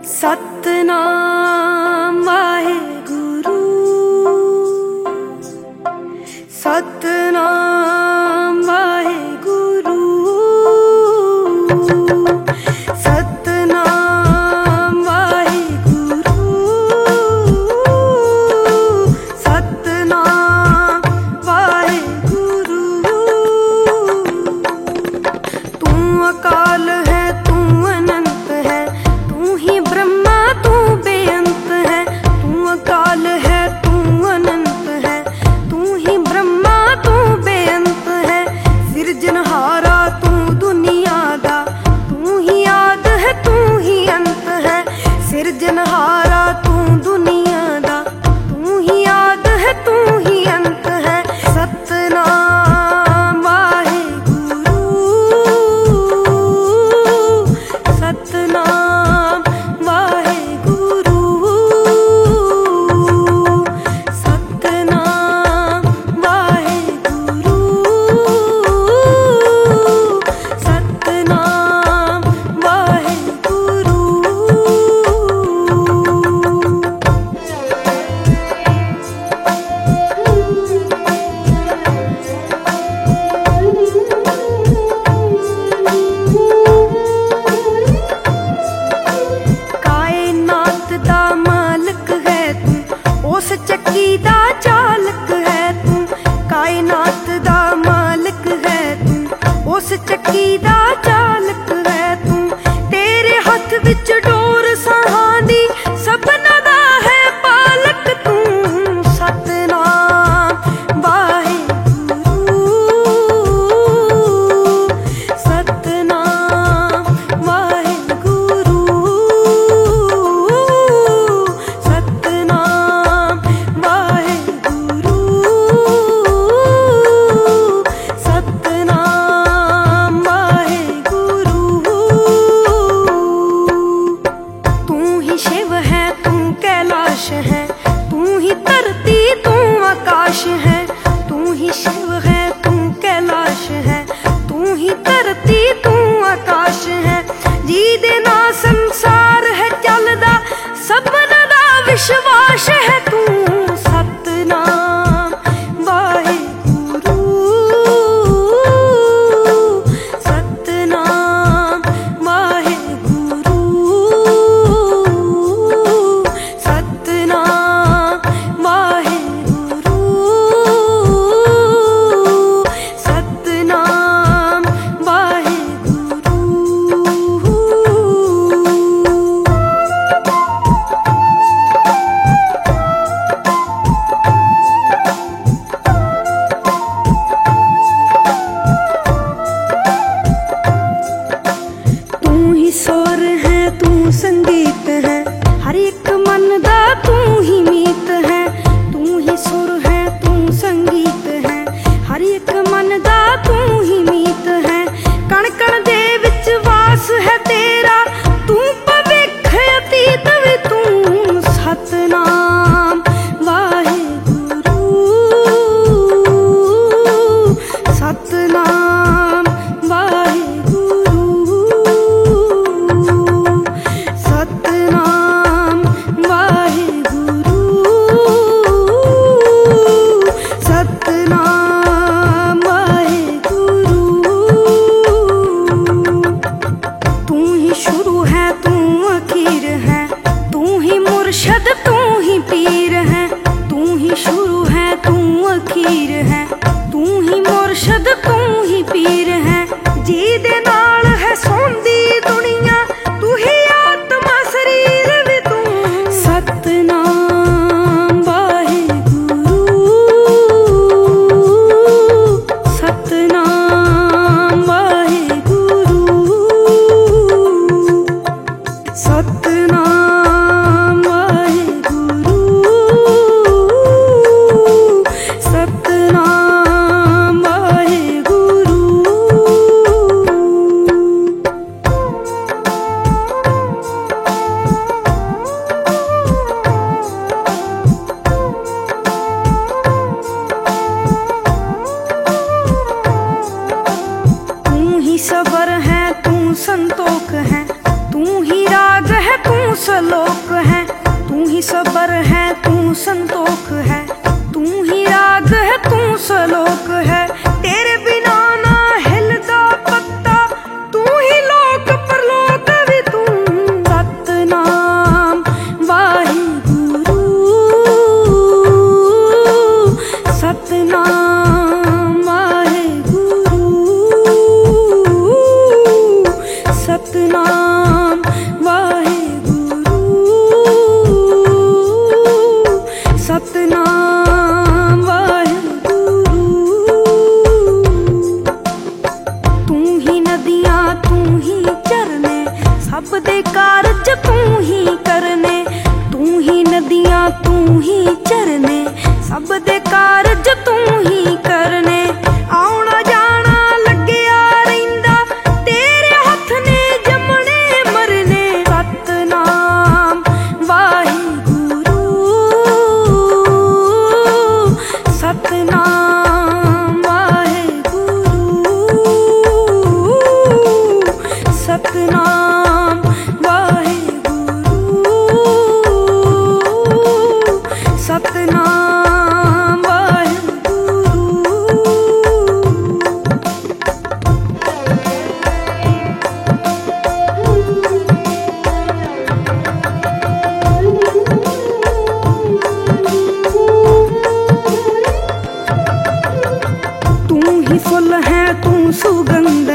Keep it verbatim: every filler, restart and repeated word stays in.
सतनाम वाहेगुरु, सतनाम वाहेगुरु, सतनाम वाहेगुरु, सतनाम वाहेगुरु। तू अकाल है, तू अनंत है, तू ही ब्रह्मा तू बेअंत है। तू अकाल है, तू अनंत है, तू ही ब्रह्मा तू बेअंत है। सिरजनहारा तू दुनिया दा, तू ही आद है, तू ही अंत है। सिरजनहारा तू दुनिया दा, तू ही आद है, तू ही अंत है। सतनाम वाहेगुरु, सतनाम वाहेगुरु, सतनाम वाहेगुरु, सतनाम वाहेगुरु। कायनात दा मालिक है तू, उस चक्की दा चालक है तू। कायनात दा मालिक है तू, उस चक्की दा चालक है तू। तेरे हाथ विच डोर साहां दी, सपना दा है पालक तू। सतनाम वाहेगुरु, सतनाम वाहेगुरु, सतनाम वाहेगुरु, सतनाम वाहेगुरु। तू ही शिव है, तू कैलाश है, तू ही धरती तू आकाश है। तू ही शिव है, तू कैलाश है, तू ही धरती तू आकाश है। जी दे ना संसार है चलदा, सबना दा विश्वास है तू। सतनाम वाहेगुरु, सतनाम वाहेगुरु, सतनाम वाहेगुरु, सतनाम वाहेगुरु। तू ही स्वर है, तू संगीत है, हर एक मन दा तू ही मीत है। तू ही सुर है, तू संगीत है, हर एक मन दा तू ही मीत है। कण कण दे विच वास है तेरा, तू भविख अतीत भी तू। सतनाम वाहेगुरु, सतनाम वाहेगुरु, सतनाम वाहेगुरु, सतनाम वाहेगुरु। तू ही शुरू है, तू आखिर है, तू ही मुर्शद, तू ही पीर है। तू ही शुरू है, तू आखिर है, तू ही मुर्शद, तू ही पीर है। जी दे नाल है सौंदी दुनिया, तू ही आत्मा शरीर भी तू। सतनाम वाहेगुरु, सतनाम वाहेगुरु, सतनाम वाहेगुरु, सतनाम वाहेगुरु। तू ही सबर है, तू संतोख है, तू ही राग है, तू सलोक है, तू ही सबर है, तू संतोख है, तू ही राग है, तू सलोक है। तेरे बिना ना हिलदा पत्ता, तू ही लोक परलोक भी तू। सतनाम वाहिगुरु, सतनाम वाहिगुरु, सतनाम वाहिगुरु, सतनाम वाहिगुरु। तू ही नदियां तू ही झरने, सब दे कारज तू ही करने। तू ही नदियां तू ही झरने, सब दे कारज तू ही करने। आउणा जाना लग्या रहिंदा, तेरे हथ ने जमने मरने। सतनाम वाहिगुरु, सतनाम वाहिगुरु, सतनाम वाहिगुरु, सतनाम वाहिगुरु। तू ही फुल है, तू सुगंध